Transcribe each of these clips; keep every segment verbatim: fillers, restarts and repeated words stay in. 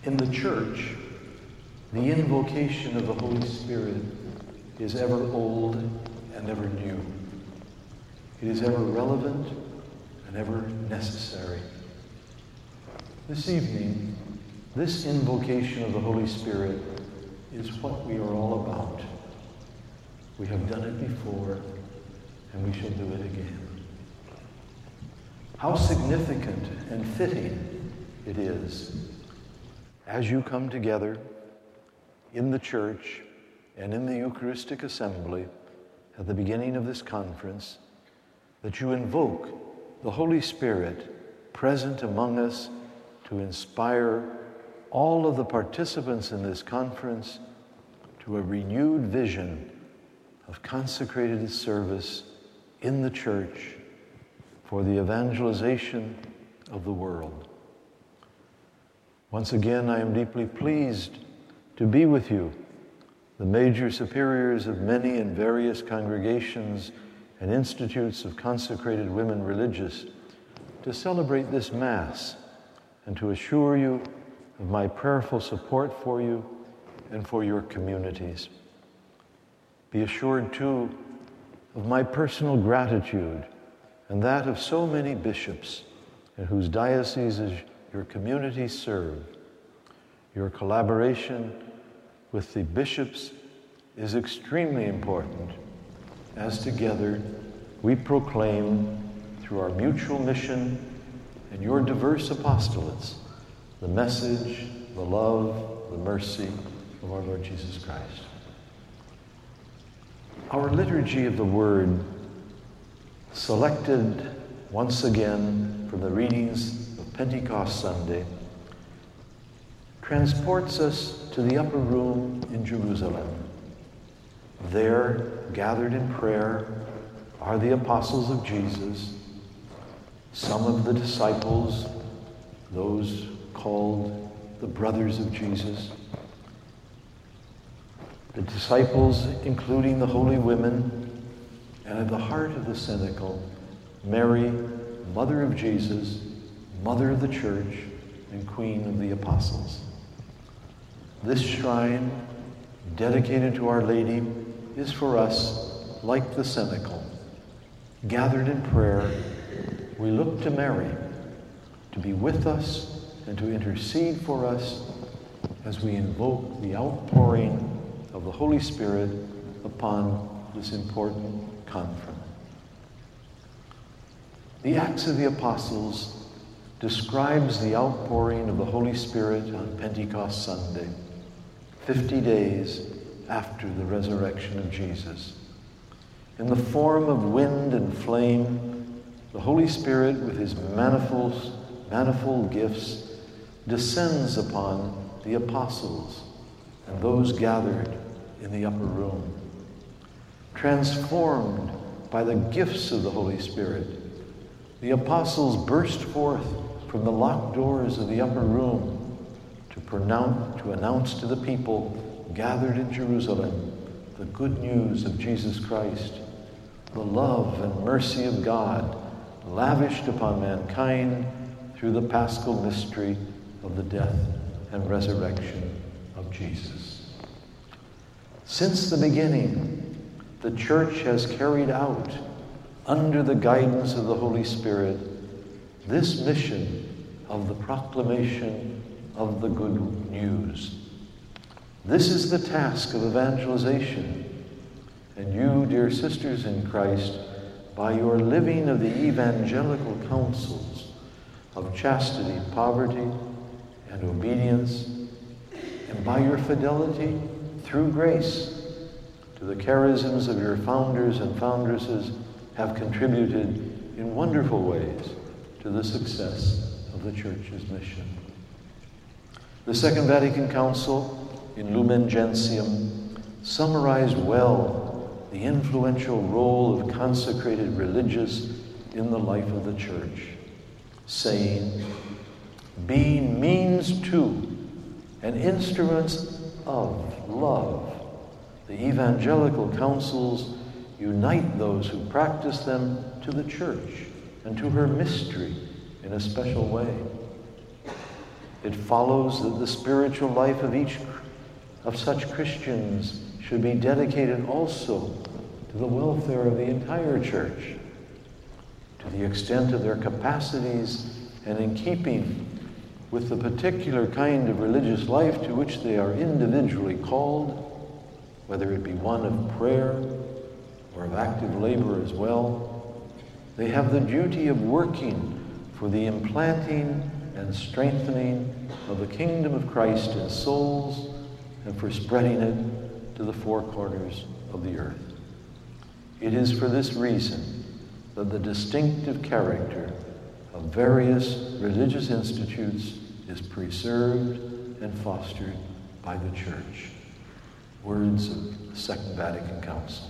In the church, the invocation of the Holy Spirit is ever old and ever new. It is ever relevant and ever necessary. This evening, this invocation of the Holy Spirit is what we are all about. We have done it before, and we shall do it again. How significant and fitting it is as you come together in the church and in the Eucharistic assembly at the beginning of this conference, that you invoke the Holy Spirit present among us to inspire all of the participants in this conference to a renewed vision of consecrated service in the church for the evangelization of the world. Once again, I am deeply pleased to be with you, the major superiors of many and various congregations and institutes of consecrated women religious, to celebrate this Mass and to assure you of my prayerful support for you and for your communities. Be assured, too, of my personal gratitude and that of so many bishops in whose dioceses your communities serve. Your collaboration with the bishops is extremely important as together we proclaim through our mutual mission and your diverse apostolates the message, the love, the mercy of our Lord Jesus Christ. Our liturgy of the Word, selected once again from the readings of Pentecost Sunday, transports us to the upper room in Jerusalem. There, gathered in prayer, are the apostles of Jesus, some of the disciples, those called the brothers of Jesus, the disciples including the holy women, and at the heart of the cenacle, Mary, Mother of Jesus, Mother of the Church, and Queen of the Apostles. This shrine, dedicated to Our Lady, is for us like the cenacle. Gathered in prayer, we look to Mary to be with us and to intercede for us as we invoke the outpouring of the Holy Spirit upon this important conference. The Acts of the Apostles describes the outpouring of the Holy Spirit on Pentecost Sunday, fifty days after the resurrection of Jesus. In the form of wind and flame, the Holy Spirit, with his manifold, manifold gifts, descends upon the apostles and those gathered in the upper room. Transformed by the gifts of the Holy Spirit, the apostles burst forth from the locked doors of the upper room to, pronounce, to announce to the people gathered in Jerusalem the good news of Jesus Christ, the love and mercy of God lavished upon mankind through the paschal mystery of the death and resurrection of Jesus. Since the beginning, the Church has carried out, under the guidance of the Holy Spirit, this mission of the proclamation of the good news. This is the task of evangelization, and you, dear sisters in Christ, by your living of the evangelical counsels of chastity, poverty, and obedience, and by your fidelity through grace to the charisms of your founders and foundresses, have contributed in wonderful ways to the success of the Church's mission. The Second Vatican Council, in Lumen Gentium, summarized well the influential role of consecrated religious in the life of the Church, saying, being means to and instruments of love, the evangelical counsels unite those who practice them to the Church and to her mystery in a special way. It follows that the spiritual life of each of such Christians should be dedicated also to the welfare of the entire church, to the extent of their capacities and in keeping with the particular kind of religious life to which they are individually called, whether it be one of prayer or of active labor as well. They have the duty of working for the implanting and strengthening of the kingdom of Christ in souls and for spreading it to the four corners of the earth. It is for this reason that the distinctive character of various religious institutes is preserved and fostered by the Church. Words of the Second Vatican Council.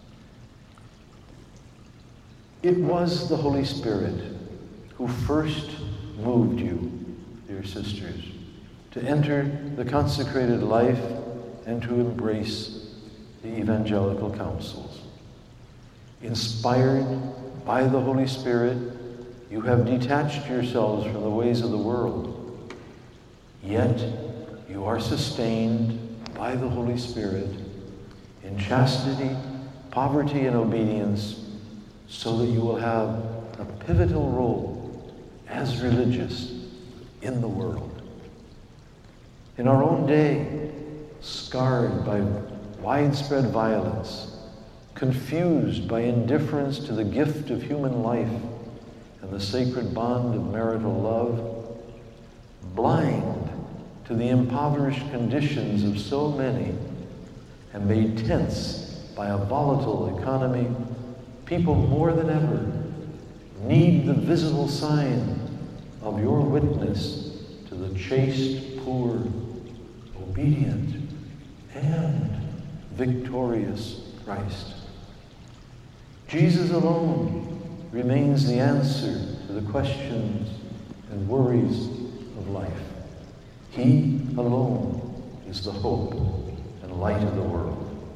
It was the Holy Spirit who first moved you, dear sisters, to enter the consecrated life and to embrace the evangelical counsels. Inspired by the Holy Spirit, you have detached yourselves from the ways of the world. Yet you are sustained by the Holy Spirit in chastity, poverty, and obedience, so that you will have a pivotal role as religious in the world. In our own day, scarred by widespread violence, confused by indifference to the gift of human life and the sacred bond of marital love, blind to the impoverished conditions of so many, and made tense by a volatile economy, people more than ever need the visible sign of your witness to the chaste, poor, obedient, and victorious Christ. Jesus alone remains the answer to the questions and worries of life. He alone is the hope and light of the world.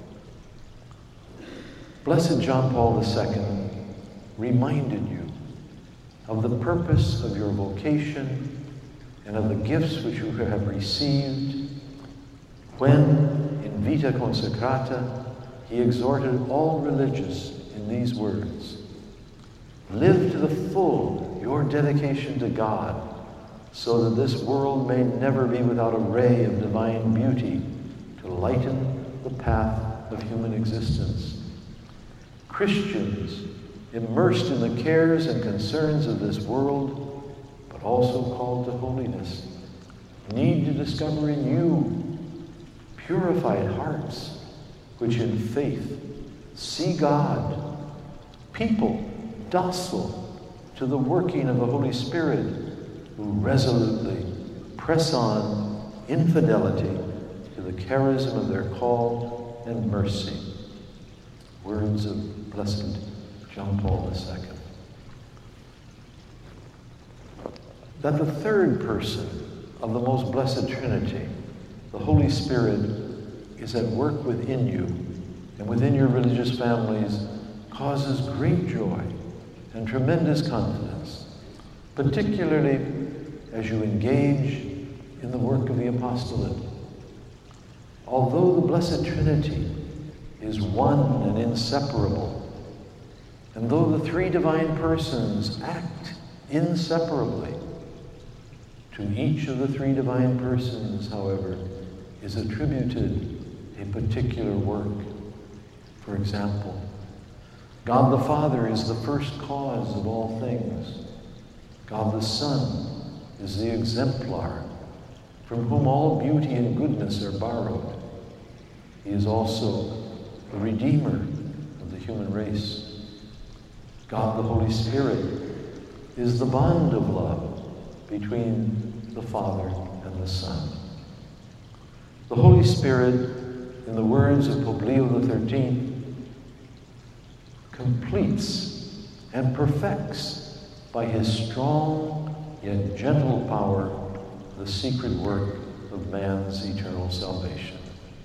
Blessed John Paul the Second reminded you of the purpose of your vocation and of the gifts which you have received when, in Vita Consecrata, he exhorted all religious in these words: live to the full your dedication to God, so that this world may never be without a ray of divine beauty to lighten the path of human existence. Christians immersed in the cares and concerns of this world, but also called to holiness, need to discover in you purified hearts which in faith see God, people docile to the working of the Holy Spirit, who resolutely press on in fidelity to the charism of their call and mercy. Words of Blessed John Paul the Second. That the third person of the most blessed Trinity, the Holy Spirit, is at work within you and within your religious families causes great joy and tremendous confidence, particularly as you engage in the work of the apostolate. Although the Blessed Trinity is one and inseparable, and though the three divine persons act inseparably, to each of the three divine persons, however, is attributed a particular work. For example, God the Father is the first cause of all things. God the Son is the exemplar from whom all beauty and goodness are borrowed. He is also the Redeemer of the human race. God the Holy Spirit is the bond of love between the Father and the Son. The Holy Spirit, in the words of Pope Leo the Thirteenth, completes and perfects by his strong yet gentle power the secret work of man's eternal salvation.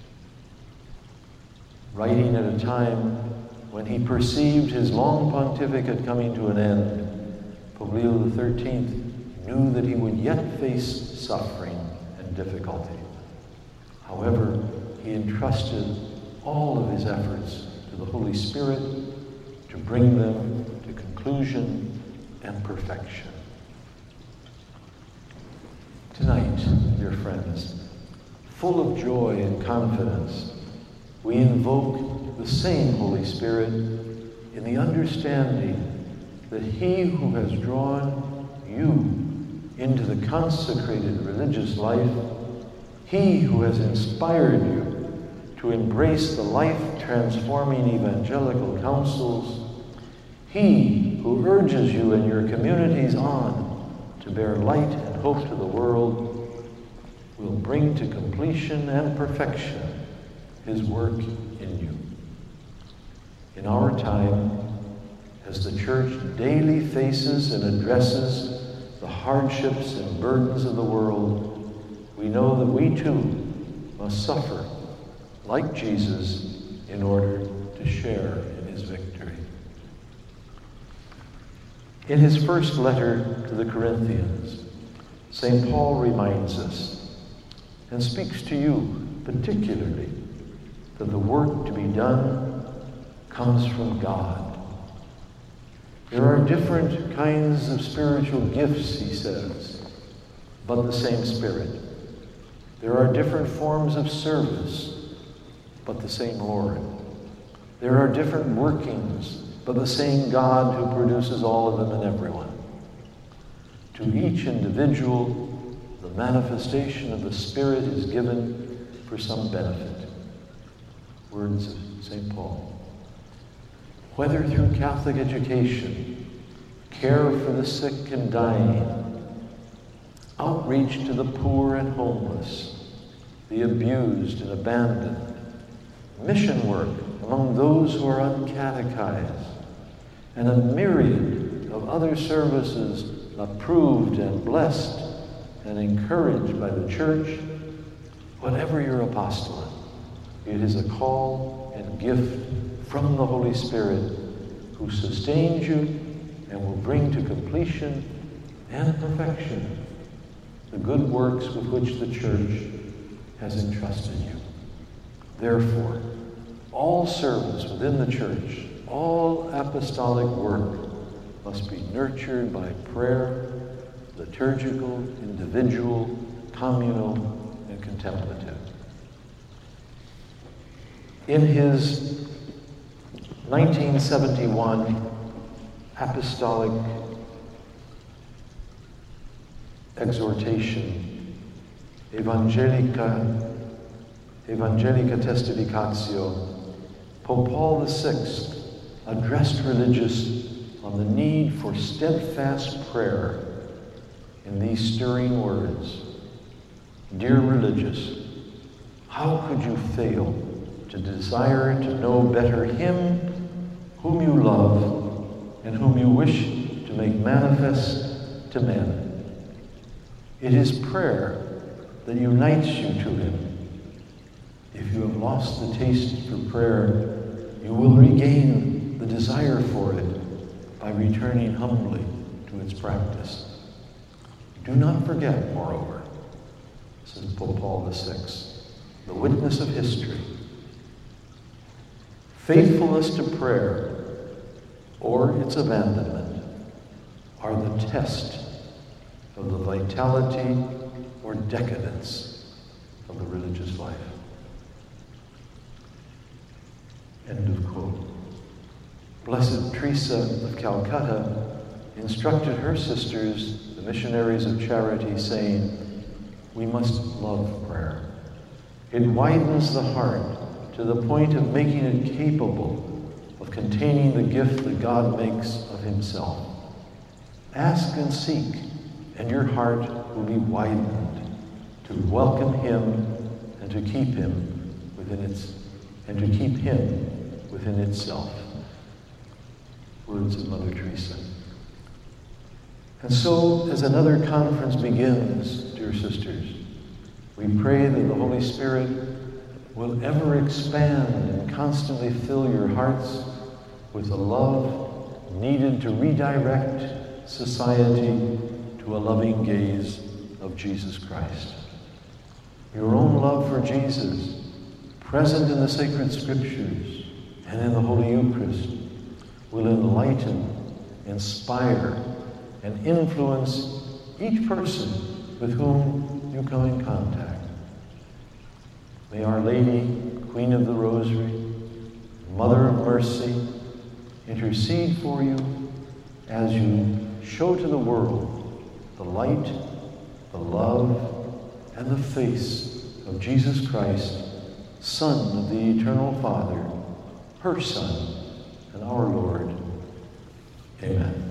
Writing at a time when he perceived his long pontificate coming to an end, Pope Leo the Thirteenth knew that he would yet face suffering and difficulty. However, he entrusted all of his efforts to the Holy Spirit to bring them to conclusion and perfection. Tonight, dear friends, full of joy and confidence, we invoke the same Holy Spirit in the understanding that he who has drawn you into the consecrated religious life, he who has inspired you to embrace the life-transforming evangelical counsels, he who urges you and your communities on to bear light and hope to the world, will bring to completion and perfection his work in you. In our time, as the Church daily faces and addresses the hardships and burdens of the world, we know that we too must suffer like Jesus in order to share in his victory. In his first letter to the Corinthians, Saint Paul reminds us and speaks to you particularly that the work to be done comes from God. There are different kinds of spiritual gifts, he says, but the same Spirit. There are different forms of service, but the same Lord. There are different workings, but the same God who produces all of them in everyone. To each individual, the manifestation of the Spirit is given for some benefit. Words of Saint Paul. Whether through Catholic education, care for the sick and dying, outreach to the poor and homeless, the abused and abandoned, mission work among those who are uncatechized, and a myriad of other services approved and blessed and encouraged by the Church, whatever your apostolate, it is a call and gift from the Holy Spirit who sustains you and will bring to completion and perfection the good works with which the Church has entrusted you. Therefore, all service within the Church, all apostolic work must be nurtured by prayer, liturgical, individual, communal, and contemplative. In his nineteen seventy-one apostolic exhortation, Evangelica, Evangelica Testificatio, Pope Paul the Sixth addressed religious on the need for steadfast prayer in these stirring words. Dear religious, how could you fail to desire to know better him whom you love and whom you wish to make manifest to men? It is prayer that unites you to him. If you have lost the taste for prayer, you will regain the desire for it by returning humbly to its practice. Do not forget, moreover, says Pope Paul the Sixth, the witness of history. Faithfulness to prayer or its abandonment are the test of the vitality or decadence of the religious life. End of quote. Blessed Teresa of Calcutta instructed her sisters, the missionaries of charity, saying, we must love prayer. It widens the heart to the point of making it capable of containing the gift that God makes of himself. Ask and seek, and your heart will be widened to welcome him and to keep him within its and to keep him within itself. Words of Mother Teresa. And so, as another conference begins, dear sisters, we pray that the Holy Spirit will ever expand and constantly fill your hearts with the love needed to redirect society to a loving gaze of Jesus Christ. Your own love for Jesus, present in the sacred scriptures and in the Holy Eucharist, will enlighten, inspire, and influence each person with whom you come in contact. May Our Lady, Queen of the Rosary, Mother of Mercy, intercede for you as you show to the world the light, the love, and the face of Jesus Christ, Son of the Eternal Father, her Son, and our Lord. Amen.